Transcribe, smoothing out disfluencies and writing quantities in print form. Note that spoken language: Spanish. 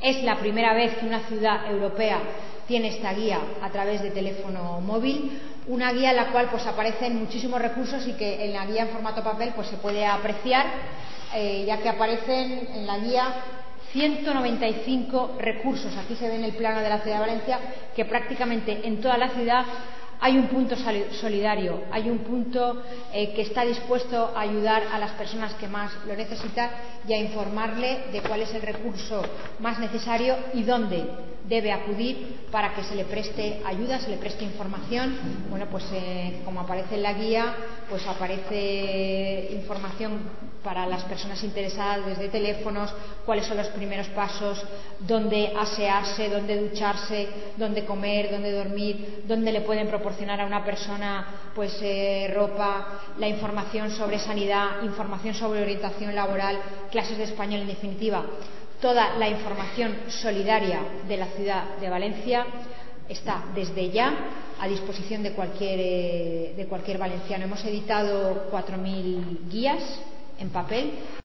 Es la primera vez que una ciudad europea tiene esta guía a través de teléfono móvil, una guía en la cual aparecen muchísimos recursos y que en la guía en formato papel se puede apreciar, ya que aparecen en la guía 195 recursos. Aquí se ve en el plano de la ciudad de Valencia que prácticamente en toda la ciudad hay un punto solidario, hay un punto que está dispuesto a ayudar a las personas que más lo necesitan y a informarle de cuál es el recurso más necesario y dónde debe acudir para que se le preste ayuda, se le preste información. Bueno, como aparece en la guía, aparece información para las personas interesadas desde teléfonos, cuáles son los primeros pasos, dónde asearse, dónde ducharse, dónde comer, dónde dormir, dónde le pueden proporcionar a una persona ropa, la información sobre sanidad, información sobre orientación laboral, clases de español, en definitiva. Toda la información solidaria de la ciudad de Valencia está desde ya a disposición de cualquier valenciano. Hemos editado 4.000 guías en papel.